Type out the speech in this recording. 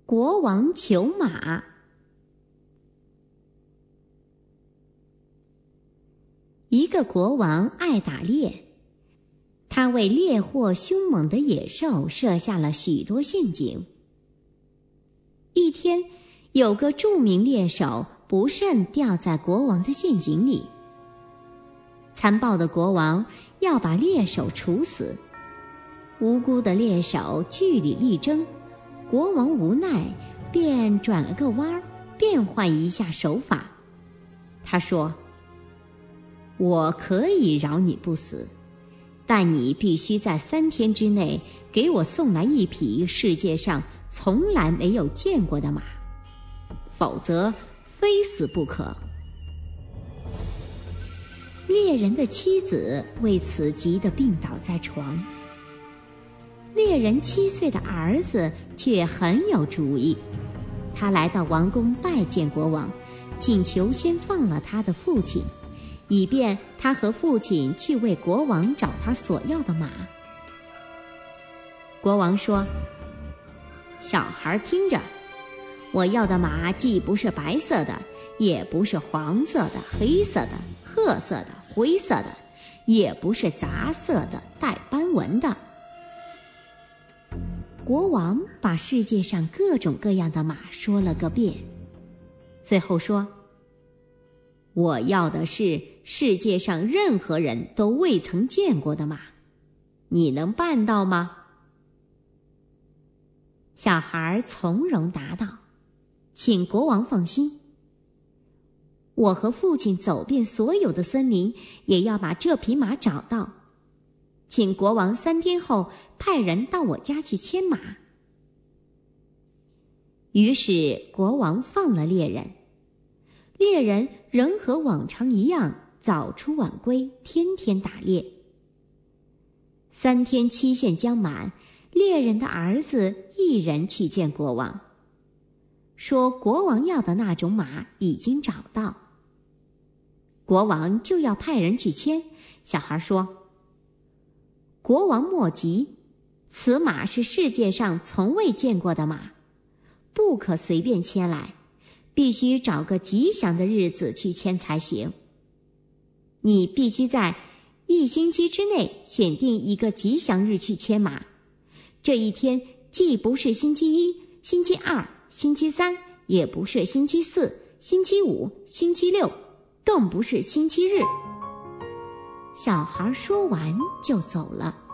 国王求马。一个国王爱打猎，他为猎获凶猛的野兽设下了许多陷阱。一天，有个著名猎手不慎掉在国王的陷阱里。残暴的国王要把猎手处死，无辜的猎手据理力争，国王无奈，便转了个弯儿，变换一下手法。他说：“我可以饶你不死，但你必须在3天之内给我送来一匹世界上从来没有见过的马，否则非死不可。”猎人的妻子为此急得病倒在床。猎人7岁的儿子却很有主意，他来到王宫拜见国王，请求先放了他的父亲，以便他和父亲去为国王找他所要的马。国王说：“小孩听着，我要的马既不是白色的，也不是黄色的、黑色的、褐色的、灰色的，也不是杂色的、带斑纹的。”国王把世界上各种各样的马说了个遍，最后说：“我要的是世界上任何人都未曾见过的马，你能办到吗？”小孩从容答道：“请国王放心，我和父亲走遍所有的森林，也要把这匹马找到。请国王3天后派人到我家去牵马。”于是国王放了猎人，猎人仍和往常一样早出晚归，天天打猎。3天期限将满，猎人的儿子一人去见国王，说国王要的那种马已经找到。国王就要派人去牵，小孩说：“国王莫急，此马是世界上从未见过的马，不可随便牵来，必须找个吉祥的日子去牵才行。你必须在1星期之内选定一个吉祥日去牵马，这一天既不是星期1、星期2、星期3，也不是星期4、星期5、星期6，更不是星期日。”小孩说完就走了。